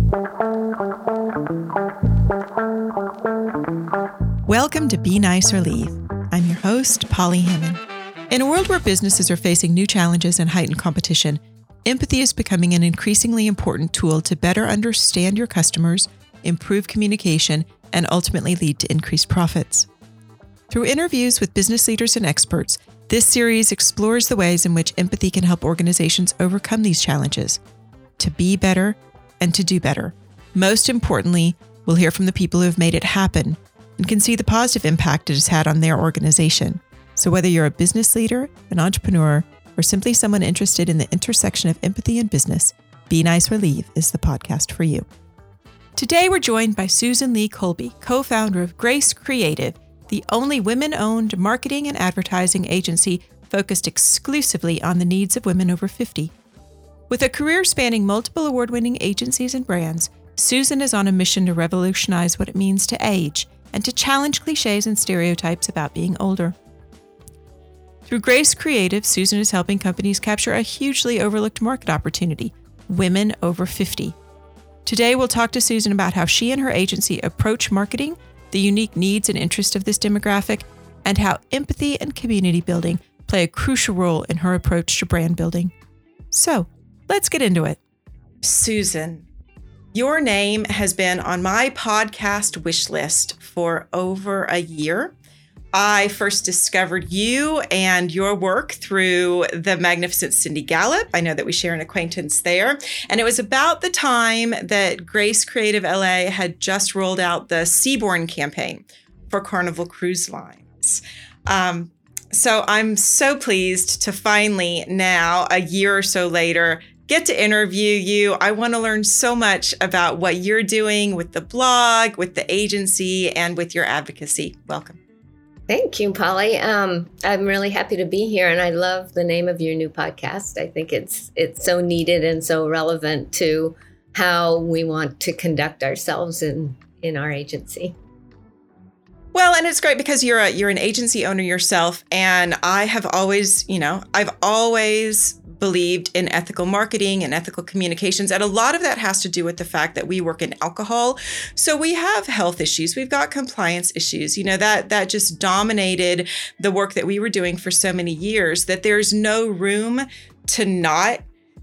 Welcome to Be Nice or Leave. I'm your host, Polly Hammond. In a world where businesses are facing new challenges and heightened competition, empathy is becoming an increasingly important tool to better understand your customers, improve communication, and ultimately lead to increased profits. Through interviews with business leaders and experts, this series explores the ways in which empathy can help organizations overcome these challenges, to be better and to do better. Most importantly, we'll hear from the people who have made it happen and can see the positive impact it has had on their organization. So whether you're a business leader, an entrepreneur, or simply someone interested in the intersection of empathy and business, Be Nice or Leave is the podcast for you. Today, we're joined by Susan Lee Colby, co-founder of Grace Creative, the only women-owned marketing and advertising agency focused exclusively on the needs of women over 50. With a career spanning multiple award-winning agencies and brands, Susan is on a mission to revolutionize what it means to age and to challenge cliches and stereotypes about being older. Through Grace Creative, Susan is helping companies capture a hugely overlooked market opportunity, women over 50. Today, we'll talk to Susan about how she and her agency approach marketing, the unique needs and interests of this demographic, and how empathy and community building play a crucial role in her approach to brand building. So, let's get into it. Susan, your name has been on my podcast wish list for over a year. I first discovered you and your work through the magnificent Cindy Gallop. I know that we share an acquaintance there. And it was about the time that Grace Creative LA had just rolled out the Seabourn campaign for Carnival Cruise Lines. So I'm so pleased to finally now, a year or so later, get to interview you. I want to learn so much about what you're doing with the blog, with the agency, and with your advocacy. Welcome. Thank you, Polly. I'm really happy to be here, and I love the name of your new podcast. I think it's so needed and so relevant to how we want to conduct ourselves in our agency. Well, and it's great because you're an agency owner yourself, and I've always believed in ethical marketing and ethical communications. And a lot of that has to do with the fact that we work in alcohol. So we have health issues. We've got compliance issues. That just dominated the work that we were doing for so many years, that there's no room to not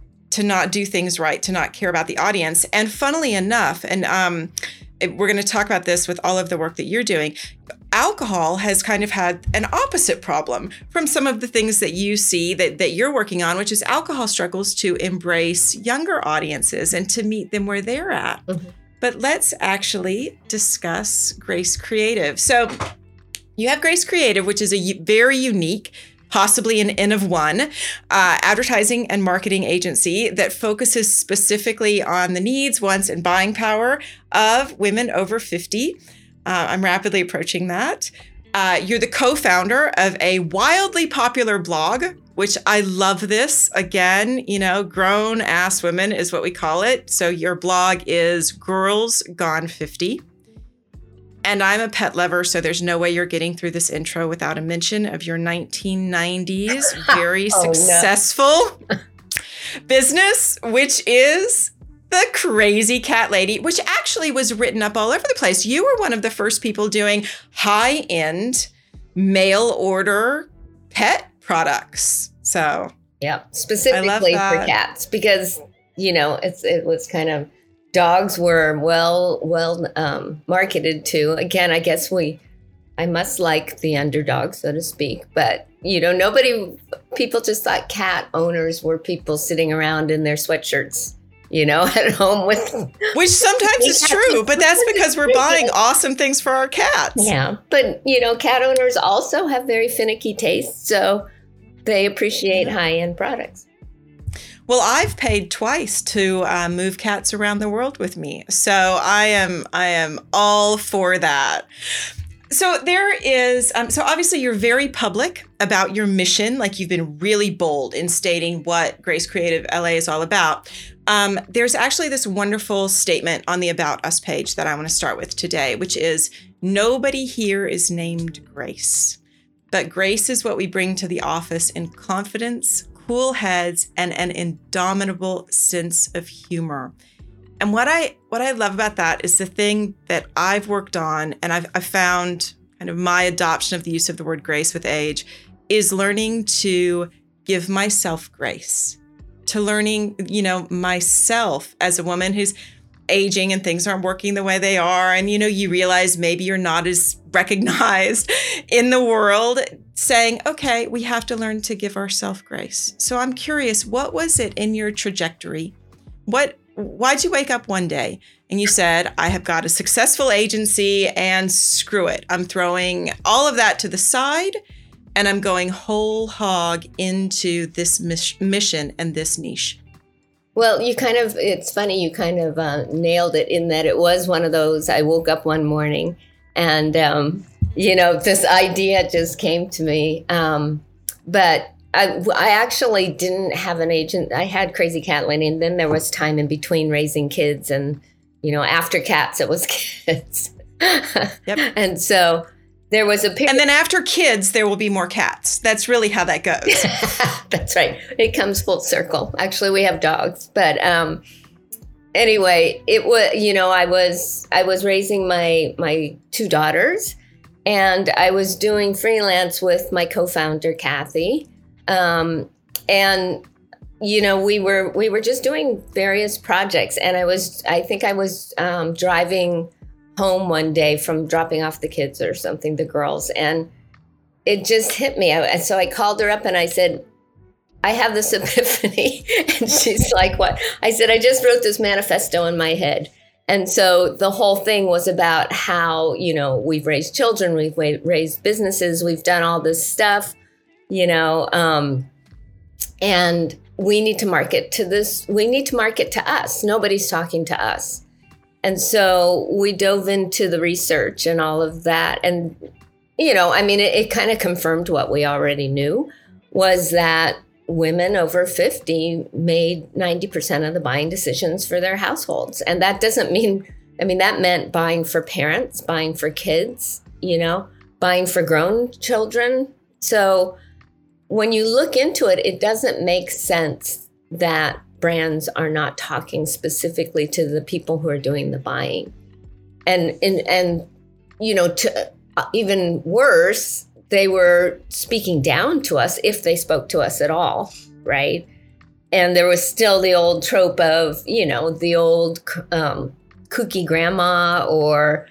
do things right, to not care about the audience. And funnily enough, and we're going to talk about this with all of the work that you're doing, alcohol has kind of had an opposite problem from some of the things that you see that you're working on, which is alcohol struggles to embrace younger audiences and to meet them where they're at. Mm-hmm. But let's actually discuss Grace Creative. So you have Grace Creative, which is a very unique, possibly an N of one, advertising and marketing agency that focuses specifically on the needs, wants, and buying power of women over 50. I'm rapidly approaching that. You're the co-founder of a wildly popular blog, which I love this. Again, grown ass women is what we call it. So your blog is Girls Gone 50. And I'm a pet lover, so there's no way you're getting through this intro without a mention of your 1990s very successful business, which is the Crazy Cat Lady, which actually was written up all over the place. You were one of the first people doing high-end mail order pet products. So yeah, specifically for cats, because it was kind of, dogs were well marketed to. Again, I guess I must like the underdog, so to speak. But people just thought cat owners were people sitting around in their sweatshirts, at home with. Which sometimes is true, but that's because we're buying awesome things for our cats. Yeah, but cat owners also have very finicky tastes, so they appreciate high-end products. Well, I've paid twice to move cats around the world with me, so I am all for that. So there is, so obviously you're very public about your mission, like you've been really bold in stating what Grace Creative LA is all about. There's actually this wonderful statement on the About Us page that I want to start with today, which is, nobody here is named Grace, but grace is what we bring to the office in confidence, cool heads, and an indomitable sense of humor. And what I love about that is the thing that I've worked on, and I've found kind of my adoption of the use of the word grace with age, is learning to give myself grace, to learning, myself as a woman who's aging and things aren't working the way they are. And, you realize maybe you're not as recognized in the world, saying, okay, we have to learn to give ourselves grace. So I'm curious, what was it in your trajectory? Why'd you wake up one day and you said, I have got a successful agency and screw it. I'm throwing all of that to the side and I'm going whole hog into this mission and this niche? Well, it's funny, you kind of nailed it in that it was one of those, I woke up one morning and, this idea just came to me. But I actually didn't have an agent. I had Crazy Cat Lady, and then there was time in between raising kids and, after cats, it was kids. Yep. And so there was a period. And then after kids, there will be more cats. That's really how that goes. That's right. It comes full circle. Actually, we have dogs. But anyway, it was, I was raising my two daughters, and I was doing freelance with my co-founder, Kathy. And, we were just doing various projects, and I think I was driving home one day from dropping off the kids or something, the girls, and it just hit me. So I called her up and I said, I have this epiphany. And she's like, what? I said, I just wrote this manifesto in my head. And so the whole thing was about how, we've raised children, we've raised businesses, we've done all this stuff, and we need to market to this. We need to market to us. Nobody's talking to us. And so we dove into the research and all of that. And, it kind of confirmed what we already knew, was that women over 50 made 90% of the buying decisions for their households. And that doesn't mean, that meant buying for parents, buying for kids, buying for grown children. So when you look into it, it doesn't make sense that brands are not talking specifically to the people who are doing the buying. And to even worse, they were speaking down to us if they spoke to us at all, right? And there was still the old trope of, the old kooky grandma or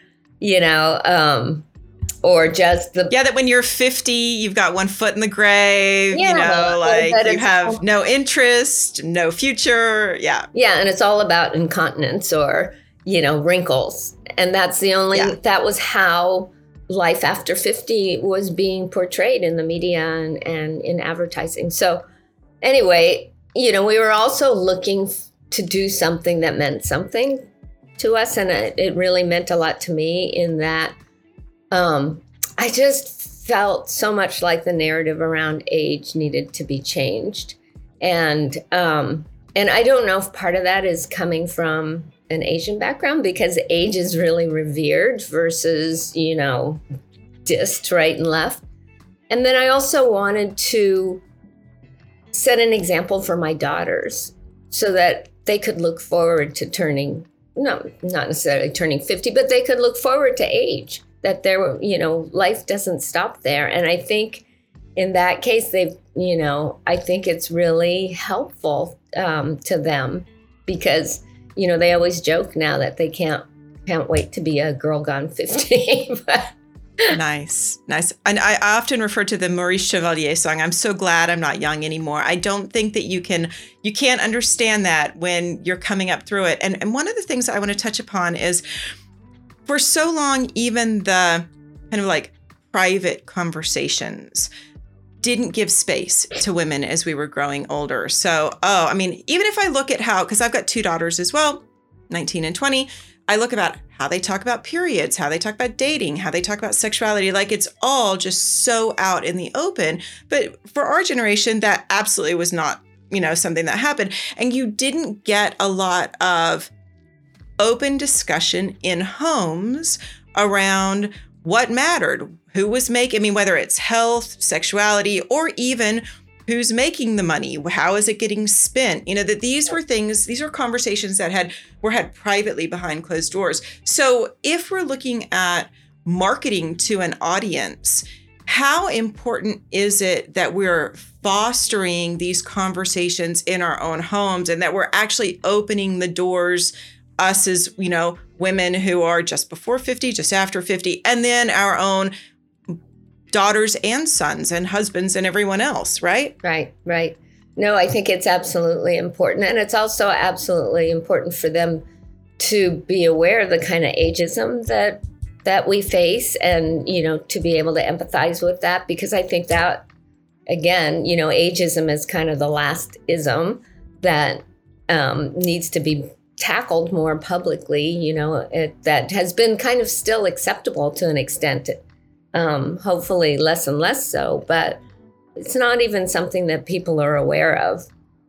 just the... Yeah, that when you're 50, you've got one foot in the grave, you have no interest, no future. Yeah. Yeah, and it's all about incontinence or, wrinkles. And that's that was how life after 50 was being portrayed in the media and in advertising. So anyway, we were also looking to do something that meant something to us. And it really meant a lot to me in that I just felt so much like the narrative around age needed to be changed. And I don't know if part of that is coming from an Asian background, because age is really revered versus, dissed right and left. And then I also wanted to set an example for my daughters so that they could look forward to turning, not necessarily turning 50, but they could look forward to age, that there, life doesn't stop there. And I think in that case, I think it's really helpful to them, because, they always joke now that they can't wait to be a girl gone 50. Nice. And I often refer to the Maurice Chevalier song, I'm so glad I'm not young anymore. I don't think that you can't understand that when you're coming up through it. And one of the things I want to touch upon is, for so long, even the kind of like private conversations didn't give space to women as we were growing older. So, even if I look at how, because I've got two daughters as well, 19 and 20, I look about how they talk about periods, how they talk about dating, how they talk about sexuality. Like, it's all just so out in the open. But for our generation, that absolutely was not, something that happened. And you didn't get a lot of open discussion in homes around what mattered, who was making, whether it's health, sexuality, or even Who's making the money? How is it getting spent? That these are conversations that were had privately behind closed doors. So if we're looking at marketing to an audience, how important is it that we're fostering these conversations in our own homes and that we're actually opening the doors, us as, women who are just before 50, just after 50, and then our own daughters and sons and husbands and everyone else, right? Right. No, I think it's absolutely important. And it's also absolutely important for them to be aware of the kind of ageism that we face and, to be able to empathize with that, because I think that, again, ageism is kind of the last ism that needs to be tackled more publicly, that has been kind of still acceptable to an extent. Hopefully less and less so, but it's not even something that people are aware of.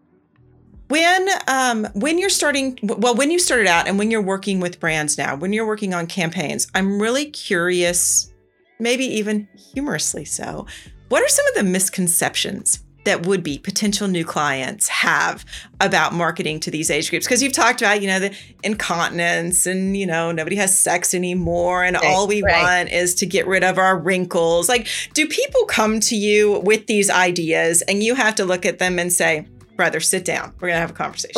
When you started out and when you're working with brands now, when you're working on campaigns, I'm really curious, maybe even humorously so, what are some of the misconceptions that would-be potential new clients have about marketing to these age groups? Because you've talked about, the incontinence and, nobody has sex anymore and all we want is to get rid of our wrinkles. Like, do people come to you with these ideas and you have to look at them and say, brother, sit down. We're going to have a conversation.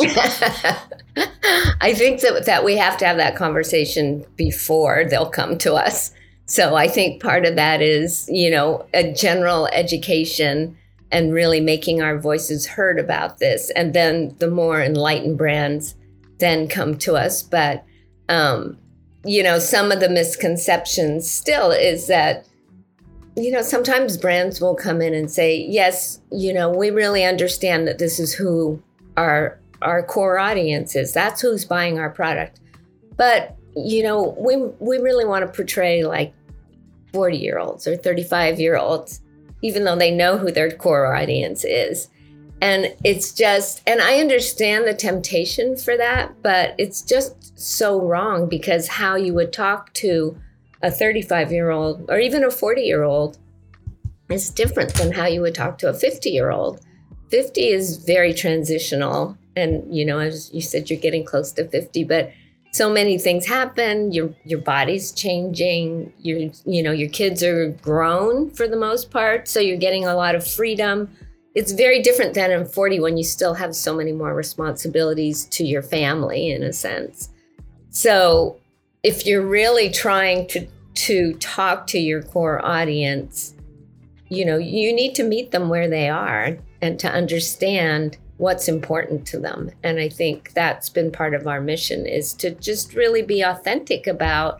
I think that we have to have that conversation before they'll come to us. So I think part of that is, a general education and really making our voices heard about this. And then the more enlightened brands then come to us. But, some of the misconceptions still is that, sometimes brands will come in and say, yes, we really understand that this is who our core audience is. That's who's buying our product. But, we really want to portray like 40-year-olds or 35-year-olds, even though they know who their core audience is. And it's just, and I understand the temptation for that, but it's just so wrong, because how you would talk to a 35-year-old or even a 40-year-old is different than how you would talk to a 50-year-old. 50 is very transitional. And, as you said, you're getting close to 50, but so many things happen. Your body's changing. Your kids are grown for the most part. So you're getting a lot of freedom. It's very different than in 40 when you still have so many more responsibilities to your family in a sense. So if you're really trying to talk to your core audience, you need to meet them where they are and to understand what's important to them. And I think that's been part of our mission, is to just really be authentic about,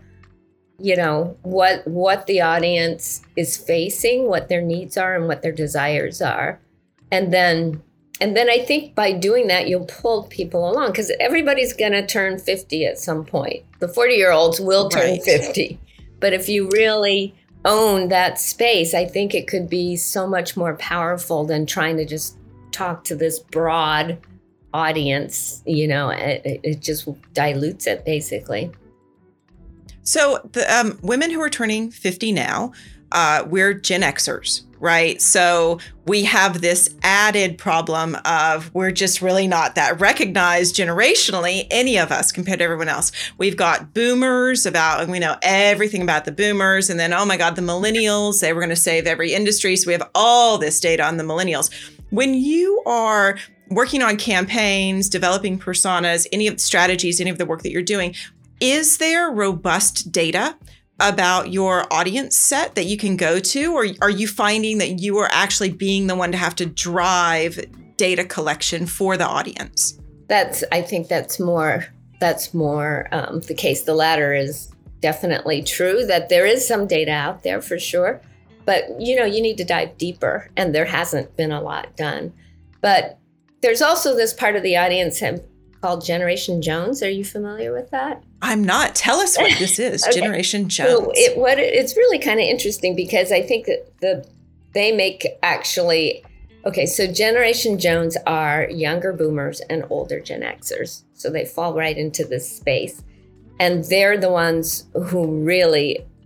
what the audience is facing, what their needs are and what their desires are. And then I think by doing that, you'll pull people along, because everybody's going to turn 50 at some point. The 40-year-olds will turn 50. But if you really own that space, I think it could be so much more powerful than trying to just talk to this broad audience. It just dilutes it, basically. So the women who are turning 50 now, we're Gen Xers, right? So we have this added problem of we're just really not that recognized generationally, any of us, compared to everyone else. We've got boomers, we know everything about the boomers. And then, oh my God, the millennials, they were going to save every industry. So we have all this data on the millennials. When you are working on campaigns, developing personas, any of the strategies, any of the work that you're doing, is there robust data about your audience set that you can go to? Or are you finding that you are actually being the one to have to drive data collection for the audience? I think that's more the case. The latter is definitely true, that there is some data out there for sure. But, you need to dive deeper, and there hasn't been a lot done. But there's also this part of the audience called Generation Jones. Are you familiar with that? I'm not. Tell us what this is, okay. Generation Jones. So it's really kind of interesting, because I think that they make actually, so Generation Jones are younger boomers and older Gen Xers. So they fall right into this space. And they're the ones who really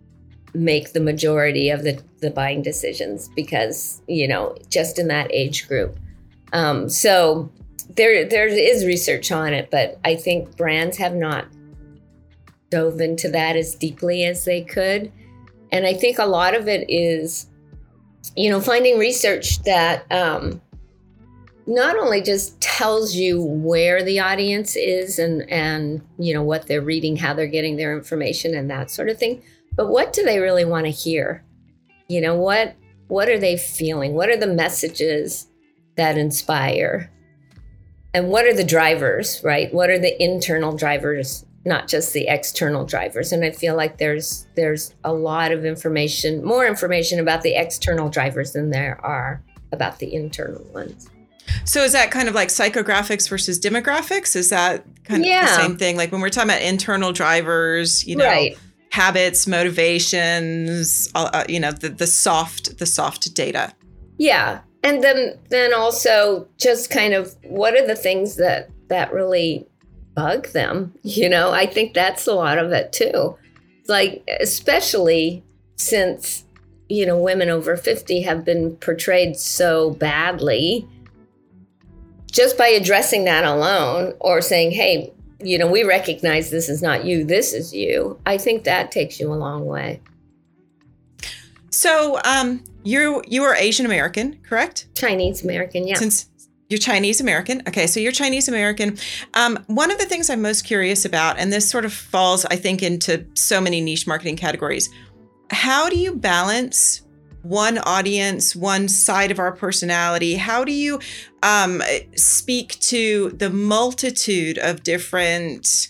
make the majority of the buying decisions because, just in that age group. So there is research on it, but I think brands have not dove into that as deeply as they could. And I think a lot of it is, finding research that not only just tells you where the audience is and what they're reading, how they're getting their information and that sort of thing, but what do they really want to hear? What are they feeling? What are the messages that inspire? And what are the drivers, right? What are the internal drivers, not just the external drivers? And I feel like there's a lot of information, more information about the external drivers than there are about the internal ones. So is that kind of like psychographics versus demographics? Is that kind of the same thing? Like when we're talking about internal drivers, right. Habits, motivations, the soft data. Yeah. And then also just kind of what are the things that really bug them? I think that's a lot of it too. Like, especially since, women over 50 have been portrayed so badly. Just by addressing that alone or saying, hey, we recognize this is not you, this is you. I think that takes you a long way. So you are Asian American, correct? Chinese American, yeah. Since you're Chinese American. Okay, so you're Chinese American. One of the things I'm most curious about, and this sort of falls, I think, into so many niche marketing categories, how do you balance one audience, one side of our personality? How do you speak to the multitude of different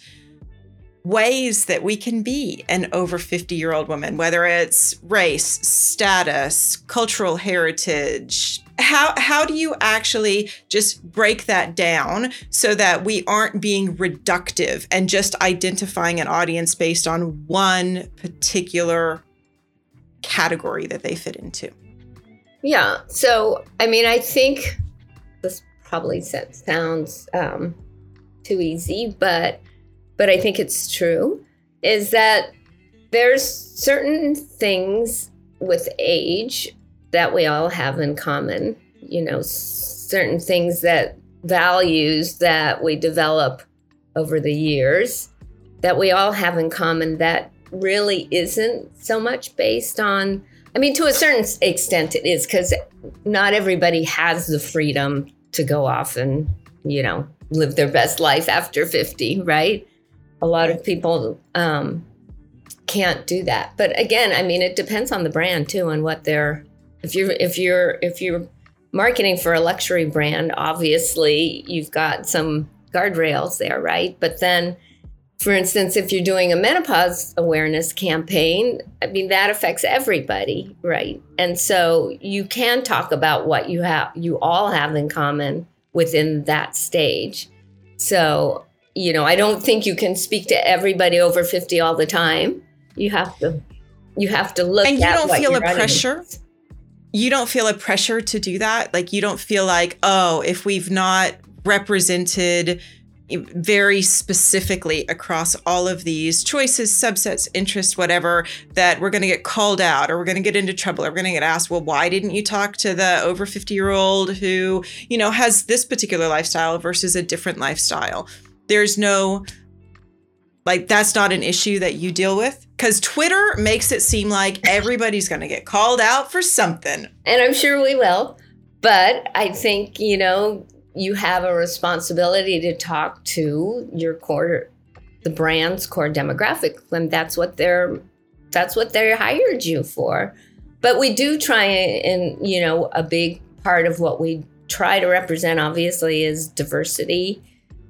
ways that we can be an over 50-year-old woman, whether it's race, status, cultural heritage? How do you actually just break that down so that we aren't being reductive and just identifying an audience based on one particular category that they fit into? Yeah. So, I think this probably sounds too easy, but I think it's true, is that there's certain things with age that we all have in common, certain things values that we develop over the years that we all have in common that really isn't so much based on, to a certain extent it is, because not everybody has the freedom to go off and, live their best life after 50, right? A lot of people can't do that. But again, it depends on the brand too, and what they're, if you're marketing for a luxury brand, obviously you've got some guardrails there, right? But then, for instance, if you're doing a menopause awareness campaign, that affects everybody, right? And so you can talk about what you all have in common within that stage. So, I don't think you can speak to everybody over 50 all the time. You have to look at. And you don't feel a pressure. You don't feel a pressure to do that. Like, you don't feel like, if we've not represented very specifically across all of these choices, subsets, interests, whatever, that we're going to get called out or we're going to get into trouble or we're going to get asked, well, why didn't you talk to the over 50-year-old who, has this particular lifestyle versus a different lifestyle? There's no, that's not an issue that you deal with, because Twitter makes it seem like everybody's going to get called out for something. And I'm sure we will. But I think, you have a responsibility to talk to the brand's core demographic, and that's what they hired you for. But we do try, and a big part of what we try to represent, obviously, is diversity,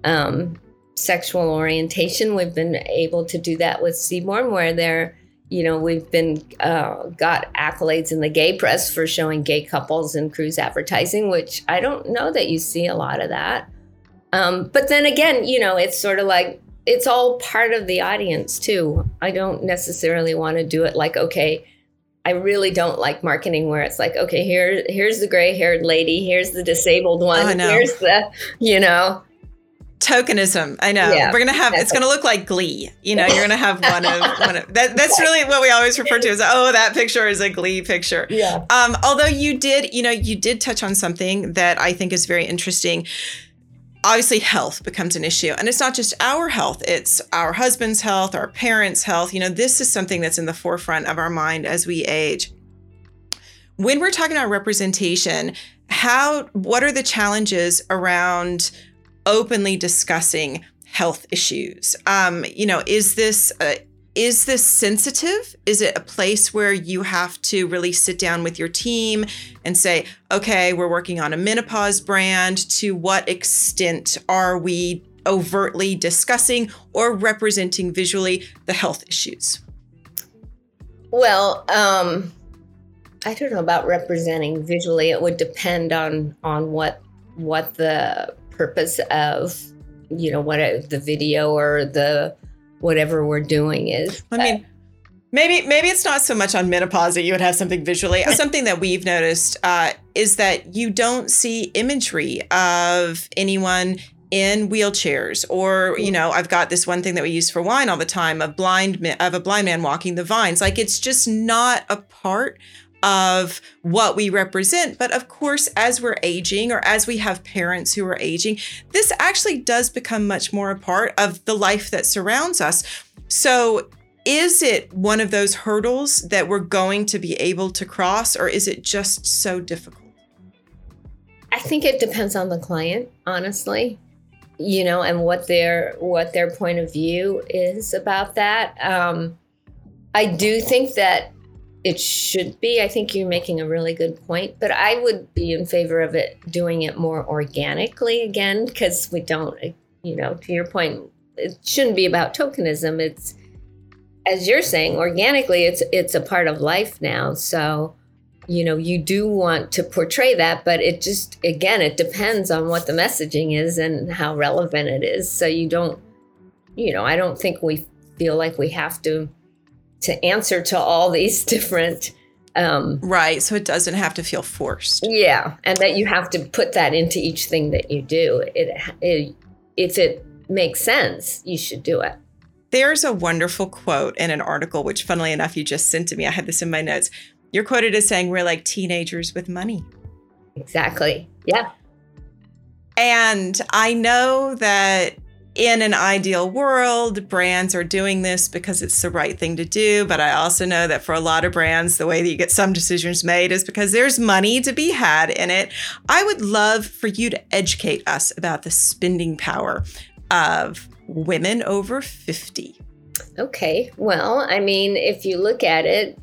sexual orientation. We've been able to do that with Seaborn, where we've been got accolades in the gay press for showing gay couples in cruise advertising, which I don't know that you see a lot of that. But then again, it's sort of like, it's all part of the audience too. I don't necessarily want to do it like, okay, I really don't like marketing where it's like, okay, here's the gray-haired lady, here's the disabled one, here's the, Tokenism. I know. Yeah, we're going to have, it's going to look like Glee. You're going to have one of that's really what we always refer to as, that picture is a Glee picture. Yeah. Although you did touch on something that I think is very interesting. Obviously, health becomes an issue. And it's not just our health. It's our husband's health, our parents' health. This is something that's in the forefront of our mind as we age. When we're talking about representation, what are the challenges around openly discussing health issues? Is this sensitive? Is it a place where you have to really sit down with your team and say, okay, we're working on a menopause brand. To what extent are we overtly discussing or representing visually the health issues? Well, I don't know about representing visually. It would depend on what the purpose of, what the video or the whatever we're doing is. I mean, maybe it's not so much on menopause that you would have something visually. Something that we've noticed is that you don't see imagery of anyone in wheelchairs, or I've got this one thing that we use for wine all the time of a blind man walking the vines. Like, it's just not a part of what we represent. But of course, as we're aging, or as we have parents who are aging, this actually does become much more a part of the life that surrounds us. So is it one of those hurdles that we're going to be able to cross, or is it just so difficult? I think it depends on the client, honestly, and what their point of view is about that. I do think that it should be. I think you're making a really good point, but I would be in favor of doing it more organically again, because we don't, to your point, it shouldn't be about tokenism. It's, as you're saying, organically, it's a part of life now. So, you do want to portray that, but it just, again, it depends on what the messaging is and how relevant it is. So you don't, I don't think we feel like we have to answer to all these different right, so it doesn't have to feel forced. Yeah, and that you have to put that into each thing that you do. If it makes sense, you should do it. There's a wonderful quote in an article, which funnily enough you just sent to me. I had this in my notes. You're quoted as saying, we're like teenagers with money. Exactly. Yeah. And I know that in an ideal world, brands are doing this because it's the right thing to do. But I also know that for a lot of brands, the way that you get some decisions made is because there's money to be had in it. I would love for you to educate us about the spending power of women over 50. Okay. Well, I mean, if you look at it,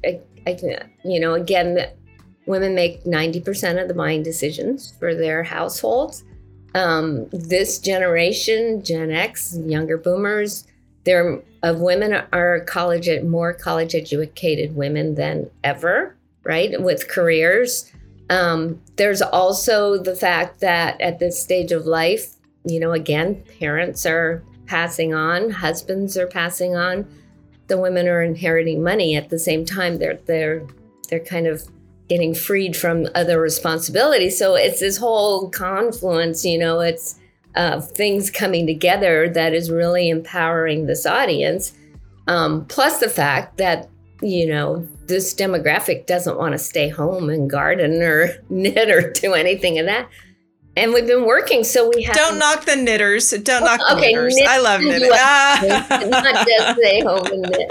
again, women make 90% of the buying decisions for their households. This generation, Gen X, younger boomers, women are more college educated women than ever, right? With careers. There's also the fact that at this stage of life, again, parents are passing on, husbands are passing on. The women are inheriting money at the same time. They're kind of getting freed from other responsibilities. So it's this whole confluence, it's things coming together that is really empowering this audience. Plus the fact that, this demographic doesn't want to stay home and garden or knit or do anything of that. And we've been working, so we have. Don't knock the knitters. Don't knock the knitters. I love knitting. Not just stay home and knit.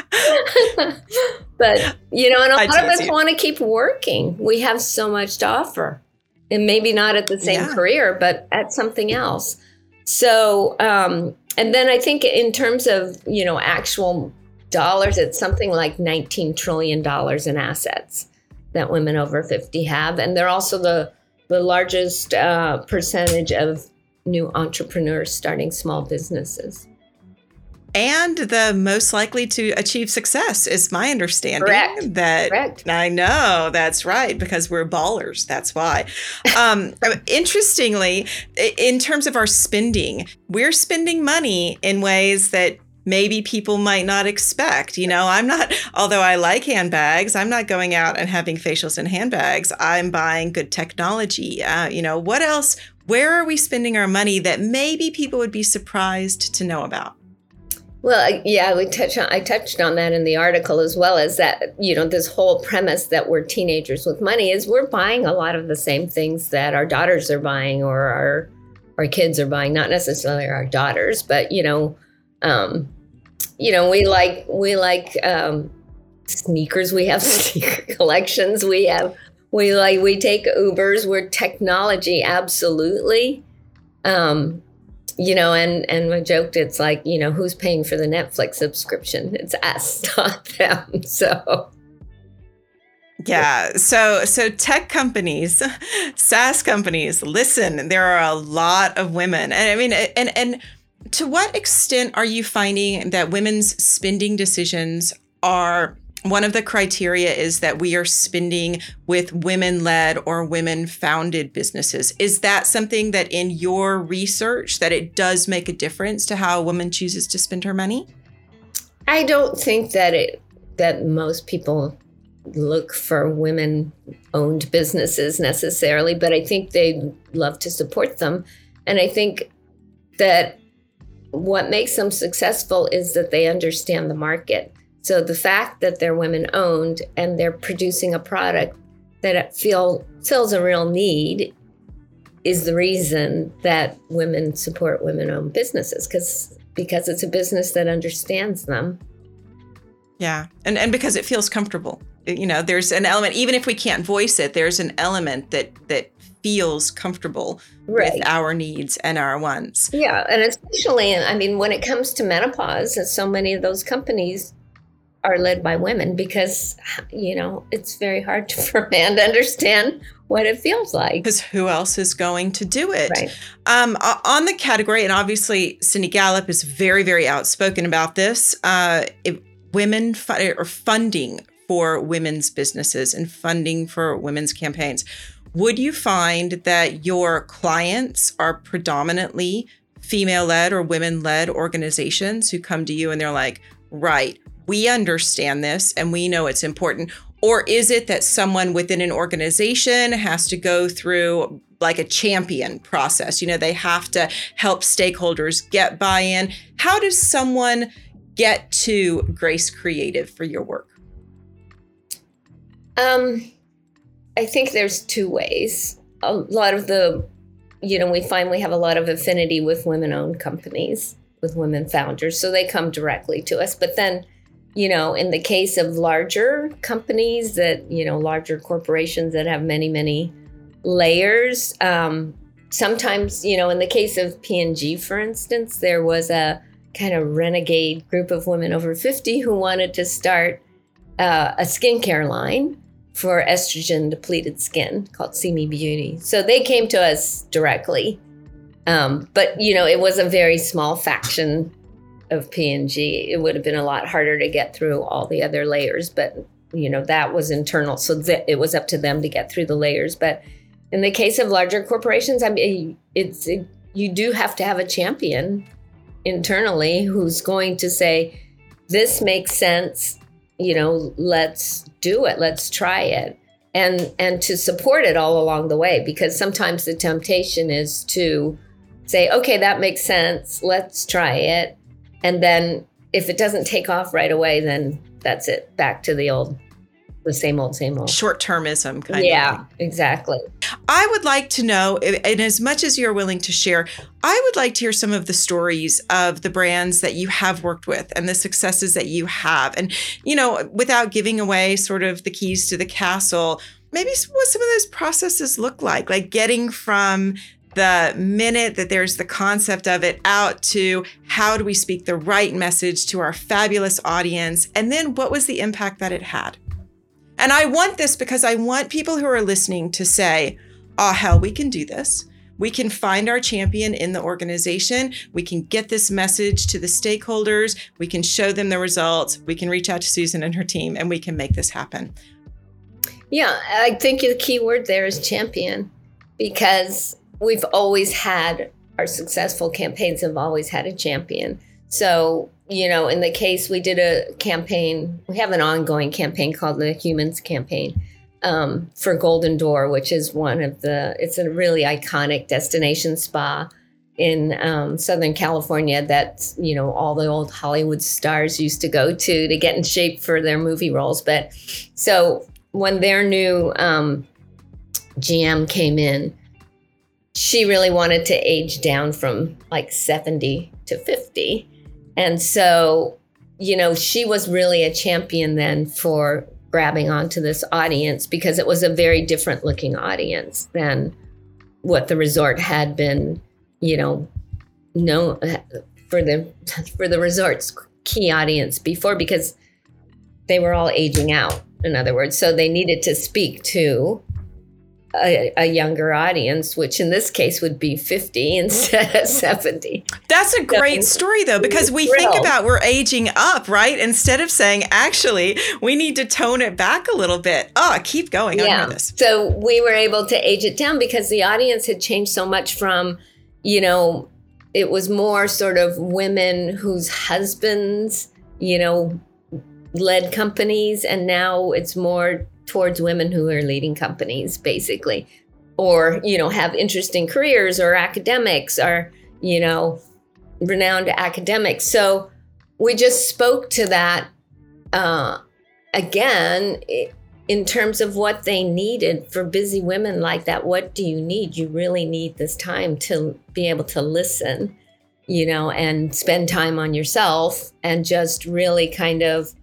But, and a lot of us want to keep working. We have so much to offer. And maybe not at the same career, but at something else. So, and then I think in terms of, actual dollars, it's something like $19 trillion in assets that women over 50 have. And they're also the largest percentage of new entrepreneurs starting small businesses. And the most likely to achieve success is my understanding. Correct. I know that's right, because we're ballers. That's why. Interestingly, in terms of our spending, we're spending money in ways that maybe people might not expect. Although I like handbags, I'm not going out and having facials and handbags. I'm buying good technology. What else where are we spending our money that maybe people would be surprised to know about? Well, yeah, I touched on that in the article, as well as that, this whole premise that we're teenagers with money is we're buying a lot of the same things that our daughters are buying, or our kids are buying, not necessarily our daughters, but, we like sneakers. We have sneaker collections. We take Ubers. We're technology. Absolutely. And I joked, it's like, who's paying for the Netflix subscription? It's us, not them. So. Yeah. So tech companies, SaaS companies, listen, there are a lot of women. And I mean, and to what extent are you finding that women's spending decisions are, one of the criteria is that we are spending with women-led or women-founded businesses? Is that something that in your research that it does make a difference to how a woman chooses to spend her money? I don't think that most people look for women-owned businesses necessarily, but I think they love to support them. And I think that what makes them successful is that they understand the market. So the fact that they're women-owned and they're producing a product that fills a real need is the reason that women support women-owned businesses, because it's a business that understands them. Yeah, and because it feels comfortable. There's an element, even if we can't voice it, there's an element that feels comfortable with our needs and our wants. Yeah, and especially, when it comes to menopause, so many of those companies are led by women because, it's very hard for a man to understand what it feels like. Because who else is going to do it? Right. On the category, and obviously Cindy Gallop is very, very outspoken about this, women or funding for women's businesses and funding for women's campaigns. Would you find that your clients are predominantly female-led or women-led organizations who come to you and they're like, right, we understand this and we know it's important? Or is it that someone within an organization has to go through like a champion process? They have to help stakeholders get buy-in. How does someone get to Grace Creative for your work? I think there's two ways. A lot of we find we have a lot of affinity with women-owned companies, with women founders, so they come directly to us. But then, in the case of larger companies that, larger corporations that have many, many layers, sometimes, in the case of P&G, for instance, there was a kind of renegade group of women over 50 who wanted to start a skincare line for estrogen depleted skin called See Me Beauty. So they came to us directly. But, it was a very small faction of P&G. It would have been a lot harder to get through all the other layers, but, that was internal. So it was up to them to get through the layers. But in the case of larger corporations, you do have to have a champion internally who's going to say, this makes sense, let's do it, let's try it, and to support it all along the way, because sometimes the temptation is to say, okay, that makes sense, let's try it, and then if it doesn't take off right away, then that's it, back to the same old short-termism kind of. Yeah, exactly. I would like to know, and as much as you're willing to share, I would like to hear some of the stories of the brands that you have worked with and the successes that you have. And, without giving away sort of the keys to the castle, maybe what some of those processes look like getting from the minute that there's the concept of it out to how do we speak the right message to our fabulous audience? And then what was the impact that it had? And I want this because I want people who are listening to say, oh, hell, we can do this. We can find our champion in the organization. We can get this message to the stakeholders. We can show them the results. We can reach out to Susan and her team, and we can make this happen. Yeah, I think the key word there is champion, because we've always had, our successful campaigns have always had a champion. So, in the case we did a campaign, we have an ongoing campaign called the Humans Campaign. for Golden Door, which is it's a really iconic destination spa in Southern California that, all the old Hollywood stars used to go to get in shape for their movie roles. But so when their new GM came in, she really wanted to age down from like 70 to 50. And so, she was really a champion then for grabbing onto this audience, because it was a very different looking audience than what the resort had been, known for the resort's key audience before, because they were all aging out, in other words. So they needed to speak to a younger audience, which in this case would be 50 instead of 70. That's a great story, though, because we think about we're aging up, right? Instead of saying, actually, we need to tone it back a little bit. Oh, keep going. Yeah. This. So we were able to age it down because the audience had changed so much from, it was more sort of women whose husbands, led companies. And now it's more towards women who are leading companies, basically, or, have interesting careers, or academics, or, renowned academics. So we just spoke to that again, in terms of what they needed for busy women like that. What do you need? You really need this time to be able to listen, and spend time on yourself, and just really kind of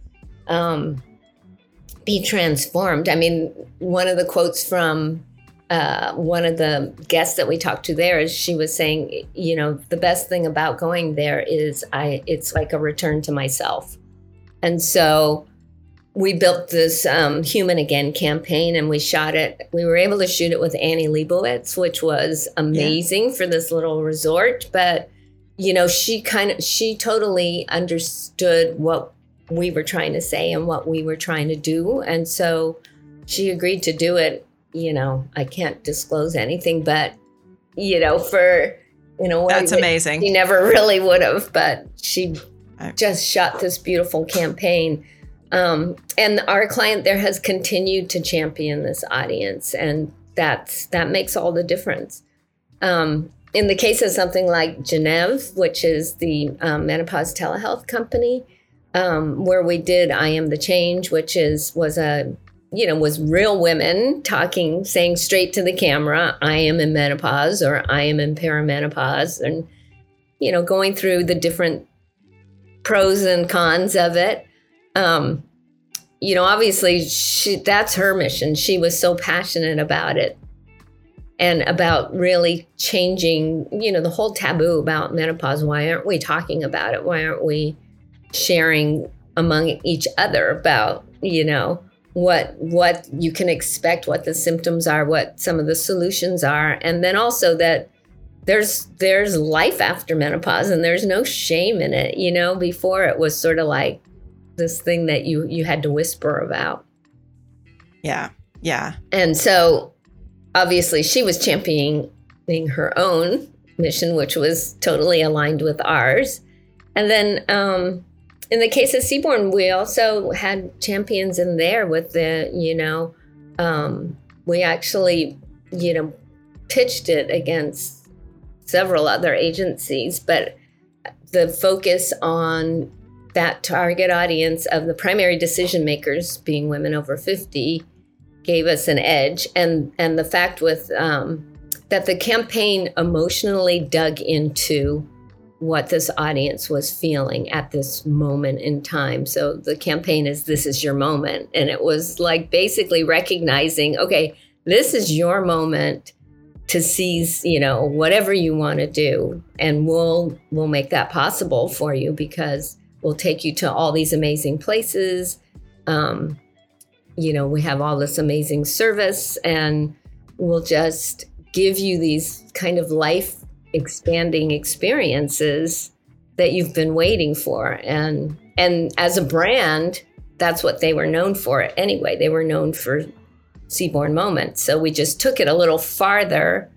be transformed. I mean, one of the quotes from one of the guests that we talked to there is, she was saying, the best thing about going there is it's like a return to myself. And so we built this Human Again campaign, and we shot it. We were able to shoot it with Annie Leibovitz, which was amazing for this little resort. But, she totally understood what we were trying to say and what we were trying to do. And so she agreed to do it. I can't disclose anything, but, for, that's amazing. She never really would have, but she just shot this beautiful campaign. And our client there has continued to champion this audience, and that makes all the difference. In the case of something like Geneve, which is the menopause telehealth company, where we did I Am the Change, which was real women talking, saying straight to the camera, I am in menopause, or I am in perimenopause, and, going through the different pros and cons of it. Obviously that's her mission. She was so passionate about it, and about really changing, the whole taboo about menopause. Why aren't we talking about it? Why aren't we sharing among each other about, what you can expect, what the symptoms are, what some of the solutions are. And then also that there's life after menopause, and there's no shame in it. Before it was sort of like this thing that you had to whisper about. Yeah. Yeah. And so obviously she was championing her own mission, which was totally aligned with ours. And then, in the case of Seabourn, we also had champions in there with the, we actually, pitched it against several other agencies, but the focus on that target audience of the primary decision makers being women over 50 gave us an edge. And the fact with that the campaign emotionally dug into what this audience was feeling at this moment in time. So the campaign is This Is Your Moment. And it was like basically recognizing, okay, this is your moment to seize, whatever you want to do. And we'll make that possible for you, because we'll take you to all these amazing places. We have all this amazing service, and we'll just give you these kind of life expanding experiences that you've been waiting for. And as a brand, that's what they were known for anyway. They were known for Seabourn Moments. So we just took it a little farther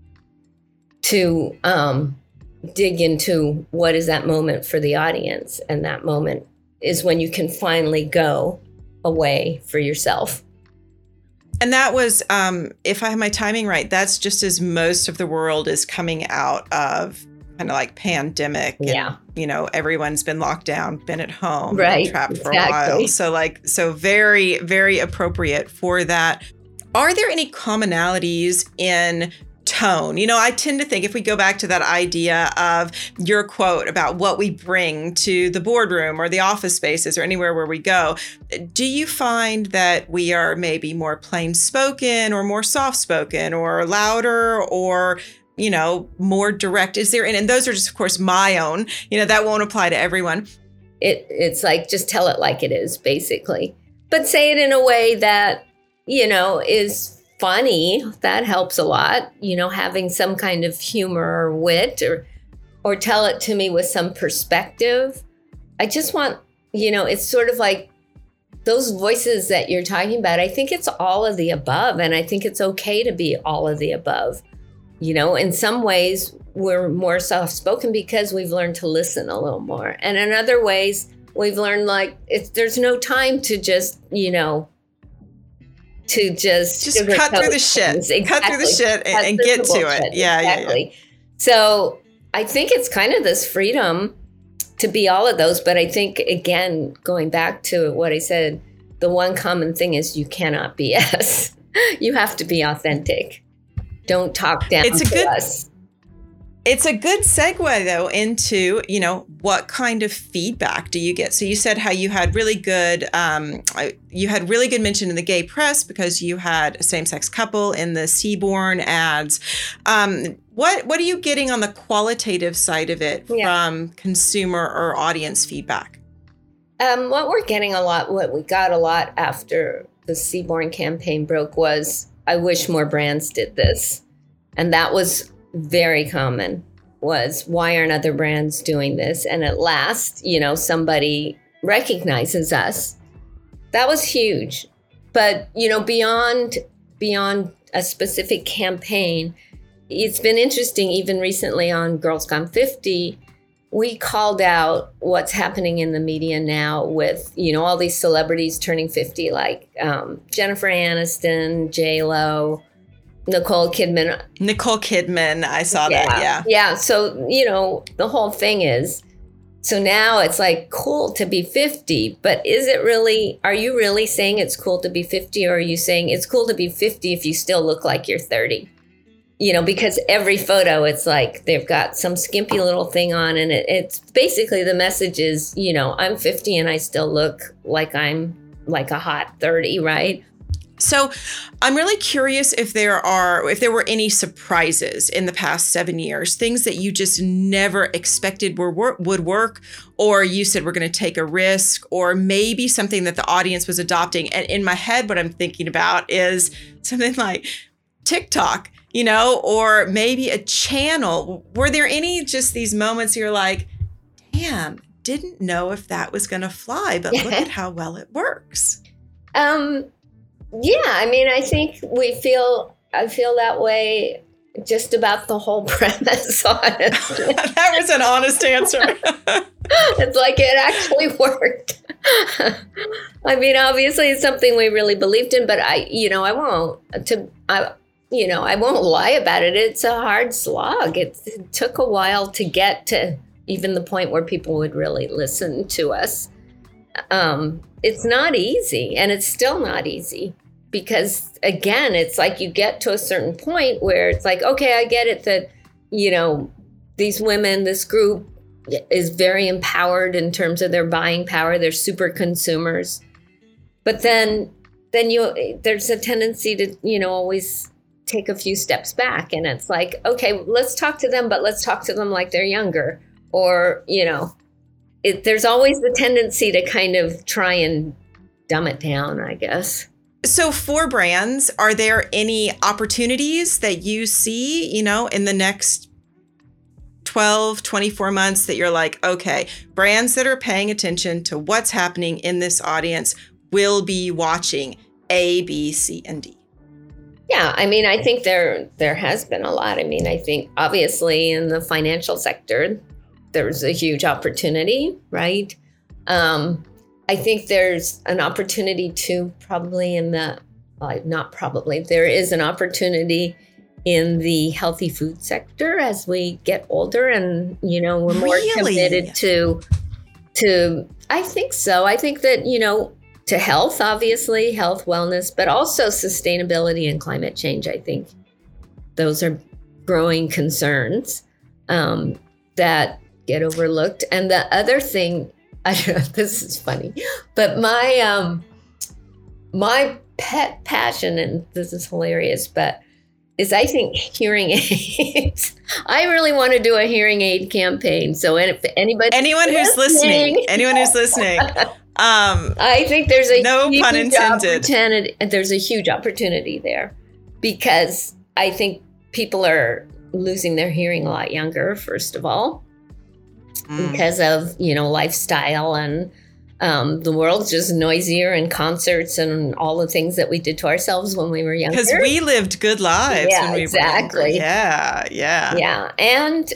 to dig into what is that moment for the audience. And that moment is when you can finally go away for yourself. And that was, if I have my timing right, that's just as most of the world is coming out of kind of like pandemic. Yeah. And, everyone's been locked down, been at home, right, been trapped for a while. So very, very appropriate for that. Are there any commonalities in tone? I tend to think if we go back to that idea of your quote about what we bring to the boardroom or the office spaces or anywhere where we go, do you find that we are maybe more plain spoken or more soft spoken or louder or more direct? Is there, and those are just, of course, my own, that won't apply to everyone. It's like, just tell it like it is, basically. But say it in a way that, is funny. That helps a lot, having some kind of humor or wit or tell it to me with some perspective. I just want, it's sort of like those voices that you're talking about. I think it's all of the above. And I think it's okay to be all of the above. In some ways, we're more soft-spoken because we've learned to listen a little more. And in other ways, we've learned there's no time to just, cut through the shit. Exactly. Cut through the shit and get to it. Yeah, exactly. Yeah. So I think it's kind of this freedom to be all of those. But I think, again, going back to what I said, the one common thing is you cannot BS. You have to be authentic. Don't talk down to us. It's a good segue, though, into, what kind of feedback do you get? So you said how you had really good mention in the gay press because you had a same-sex couple in the Seaborn ads. What are you getting on the qualitative side of it from consumer or audience feedback? What we got a lot after the Seaborn campaign broke was, I wish more brands did this. And that was very common, was why aren't other brands doing this? And at last, somebody recognizes us. That was huge. But, beyond a specific campaign, it's been interesting, even recently on Girls Gone 50, we called out what's happening in the media now with, all these celebrities turning 50, like Jennifer Aniston, J-Lo, Nicole Kidman, I saw that, yeah. Yeah, so, the whole thing is, so now it's like cool to be 50, but are you really saying it's cool to be 50, or are you saying it's cool to be 50 if you still look like you're 30? Because every photo, it's like they've got some skimpy little thing on, and it's basically the message is, I'm 50 and I still look like I'm like a hot 30, right? So I'm really curious if there were any surprises in the past 7 years, things that you just never expected would work, or you said we're going to take a risk, or maybe something that the audience was adopting. And in my head, what I'm thinking about is something like TikTok, or maybe a channel. Were there any just these moments you're like, damn, didn't know if that was going to fly, but look at how well it works. Yeah, I think I feel that way just about the whole premise, honestly. That was an honest answer. It's like it actually worked. Obviously it's something we really believed in, but I won't lie about it. It's a hard slog. It took a while to get to even the point where people would really listen to us. It's not easy, and it's still not easy. Because again, it's like you get to a certain point where it's like, okay, I get it that, these women, this group is very empowered in terms of their buying power. They're super consumers. But then there's a tendency to, always take a few steps back. And it's like, okay, let's talk to them, but let's talk to them like they're younger. Or, there's always the tendency to kind of try and dumb it down, I guess. So for brands, are there any opportunities that you see, in the next 12, 24 months that you're like, okay, brands that are paying attention to what's happening in this audience will be watching A, B, C, and D? Yeah, I think there has been a lot. I think obviously in the financial sector, there's a huge opportunity, right? I think there's an opportunity too, probably in the there is an opportunity in the healthy food sector as we get older, and we're more committed to I think so. I think that to health, obviously, health, wellness, but also sustainability and climate change. I think those are growing concerns that get overlooked. And the other thing, I don't know, this is funny, but my pet passion, and this is hilarious, but is I think hearing aids. I really want to do a hearing aid campaign. So if anyone who's listening, I think there's a no pun intended. There's a huge opportunity there, because I think people are losing their hearing a lot younger, first of all, because of lifestyle, and the world's just noisier, and concerts and all the things that we did to ourselves when we were younger. Because we lived good lives when we were younger. Yeah. And,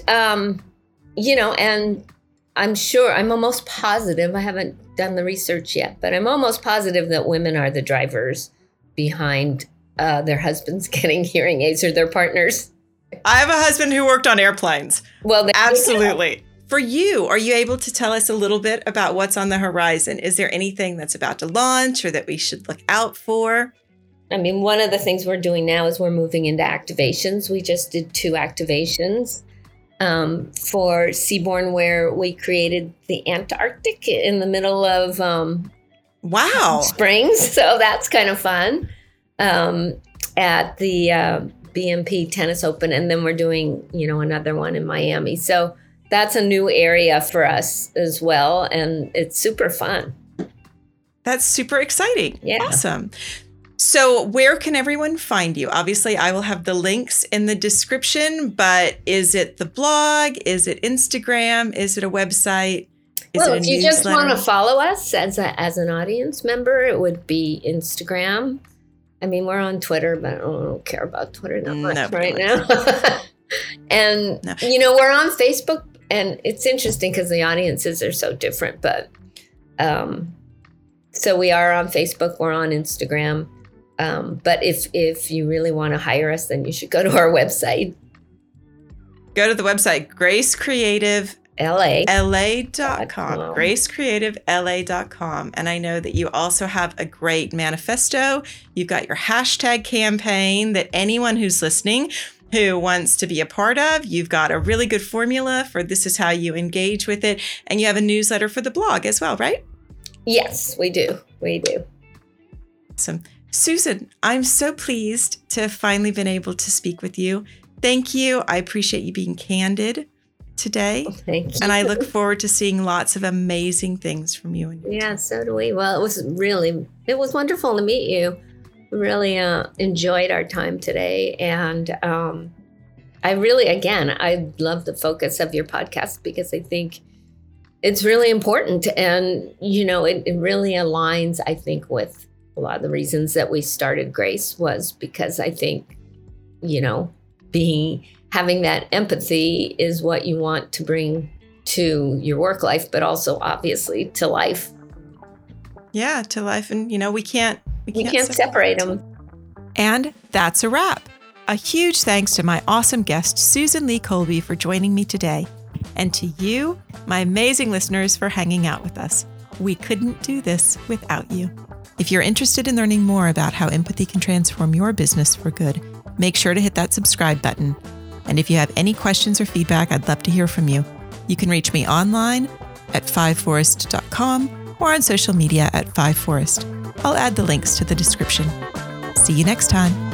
and I'm sure, I'm almost positive, I haven't done the research yet, but I'm almost positive that women are the drivers behind their husbands getting hearing aids, or their partners. I have a husband who worked on airplanes. Well, absolutely. For you, are you able to tell us a little bit about what's on the horizon? Is there anything that's about to launch or that we should look out for? I mean, one of the things we're doing now is we're moving into activations. We just did 2 activations for Seaborn, where we created the Antarctic in the middle of spring. So that's kind of fun at the BNP Tennis Open. And then we're doing, another one in Miami. So that's a new area for us as well. And it's super fun. That's super exciting. Yeah. Awesome. So where can everyone find you? Obviously, I will have the links in the description, but is it the blog? Is it Instagram? Is it a website? If you just want to follow us as an audience member, it would be Instagram. I mean, we're on Twitter, but I don't care about Twitter that much right now. And, we're on Facebook. And it's interesting because the audiences are so different, but so we are on Facebook, we're on Instagram. But if you really want to hire us, then you should go to our website. Go to the website, gracecreativela.com, gracecreativela.com. And I know that you also have a great manifesto. You've got your hashtag campaign that anyone who's listening who wants to be a part of. You've got a really good formula for this is how you engage with it. And you have a newsletter for the blog as well, right? Yes, we do. Awesome. Susan, I'm so pleased to have finally been able to speak with you. Thank you. I appreciate you being candid today. Thank you. And I look forward to seeing lots of amazing things from you. And so do we. Well, it was wonderful to meet you. Really enjoyed our time today. And I love the focus of your podcast, because I think it's really important. And, it really aligns, I think, with a lot of the reasons that we started Grace, was because I think, having that empathy is what you want to bring to your work life, but also obviously to life. Yeah, to life. And, we can't separate them. And that's a wrap. A huge thanks to my awesome guest, Susan Lee Colby, for joining me today. And to you, my amazing listeners, for hanging out with us. We couldn't do this without you. If you're interested in learning more about how empathy can transform your business for good, make sure to hit that subscribe button. And if you have any questions or feedback, I'd love to hear from you. You can reach me online at fiveforest.com or on social media at 5forest. I'll add the links to the description. See you next time.